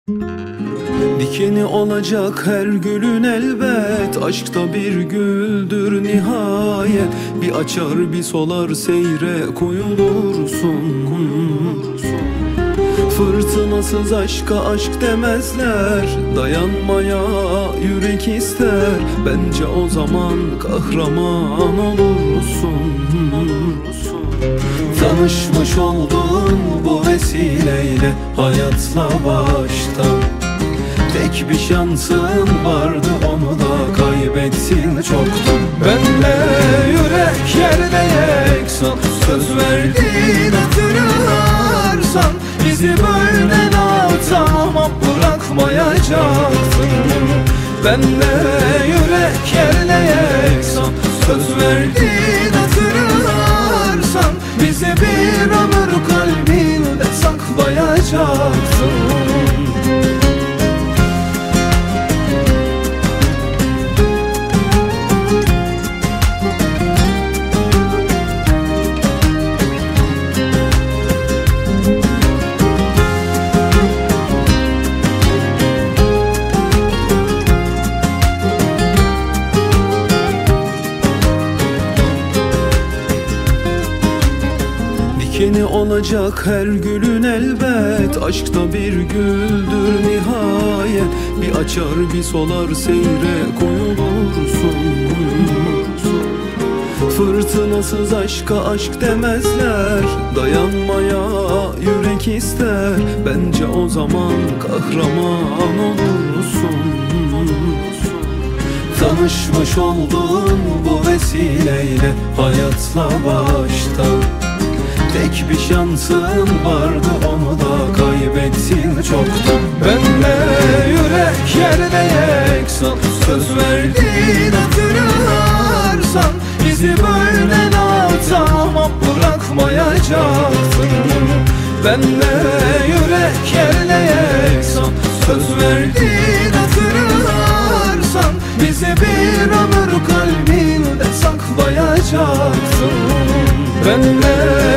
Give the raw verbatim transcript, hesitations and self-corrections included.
Dikeni olacak her gülün elbet, aşkta bir güldür nihayet. Bir açar bir solar seyre koyulursun. Fırtınasız aşka aşk demezler, dayanmaya yürek ister. Bence o zaman kahraman olursun. Tanışmış oldun bu vesileyle hayatla baştan. Tek bir şansın vardı, onu da kaybettin çoktan. Benle yürek yerde yeksan, söz verdin hatırlarsan. Bizi böyle tamam bırakmayacaktın. Benle yürek yerde yeksan, söz verdin hatırlarsan. Bizi bir ömür kalbinde saklayacaktın. Dikeni olacak her gülün elbet, aşkta bir güldür nihayet. Bir açar bir solar seyre koyulursun. Fırtınasız aşka aşk demezler, dayanmaya yürek ister. Bence o zaman kahraman olursun. Tanışmış oldun bu vesileyle hayatla baştan. Tek bir şansın vardı, onu da kaybettin çoktan. Benle yürek yerde yeksan, söz verdin hatırlarsan. Bizi böyle tamam bırakmayacaktın. Benle yürek yerde yeksan, söz verdin hatırlarsan. Bizi bir ömür kalbinde saklayacaktın. Benle